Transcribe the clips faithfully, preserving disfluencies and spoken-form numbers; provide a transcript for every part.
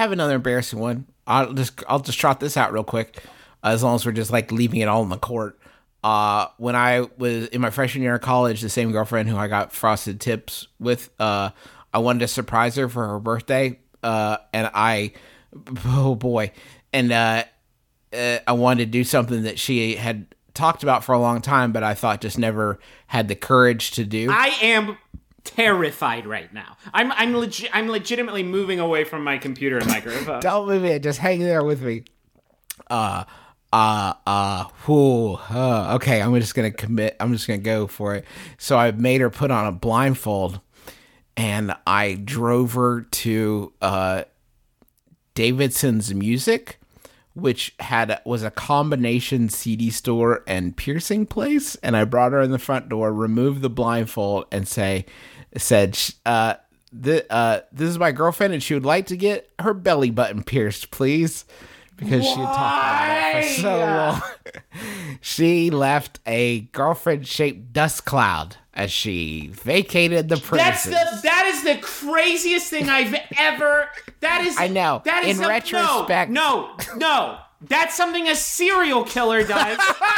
have another embarrassing one. I'll just I'll just trot this out real quick, uh, as long as we're just like leaving it all in the court. Uh, when I was in my freshman year of college, the same girlfriend who I got frosted tips with, uh, I wanted to surprise her for her birthday, uh, and I, oh boy, and uh, uh, I wanted to do something that she had talked about for a long time, but I thought just never had the courage to do. I am terrified right now. I'm I'm legi- I'm legitimately moving away from my computer and microphone. Don't move it. Just hang there with me. Uh, uh, uh, whew, uh, okay, I'm just going to commit. I'm just going to go for it. So I made her put on a blindfold, and I drove her to uh, Davidson's Music, which had was a combination C D store and piercing place. And I brought her in the front door, removed the blindfold, and say, said, uh, the, uh, this is my girlfriend, and she would like to get her belly button pierced, please. Because she had talked about it for so long. She left a girlfriend-shaped dust cloud as she vacated the premises. That's the that is the craziest thing I've ever. That is. I know. That is in a, retrospect, no, no, no. That's something a serial killer does.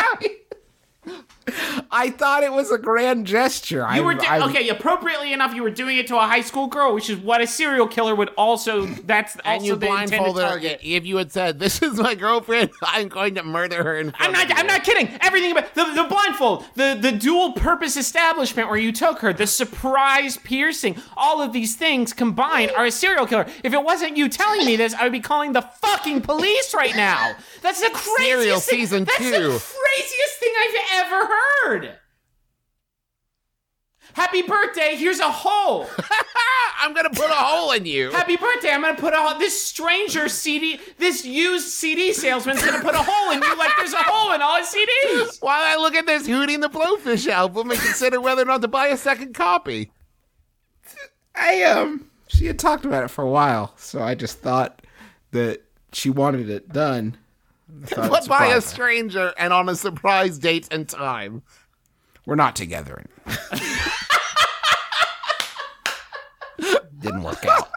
I thought it was a grand gesture. You I, were do- I, okay. Appropriately enough, you were doing it to a high school girl, which is what a serial killer would also. That's and also you the intended blindfolded her. target. If you had said, "This is my girlfriend," I'm going to murder her. In front I'm not. of you. I'm not kidding. Everything about the the blindfold, the the dual purpose establishment where you took her, the surprise piercing, all of these things combined are a serial killer. If it wasn't you telling me this, I would be calling the fucking police right now. That's the craziest Serial thing. season That's two. the craziest thing I've ever heard. Happy birthday, here's a hole. I'm going to put a hole in you. Happy birthday, I'm going to put a hole. This stranger C D, this used C D salesman's going to put a hole in you like there's a hole in all his C Ds. While I look at this Hootie and the Blowfish album and consider whether or not to buy a second copy. I, um, she had talked about it for a while, so I just thought that she wanted it done. But by a stranger and on a surprise date and time. We're not together. Didn't work out.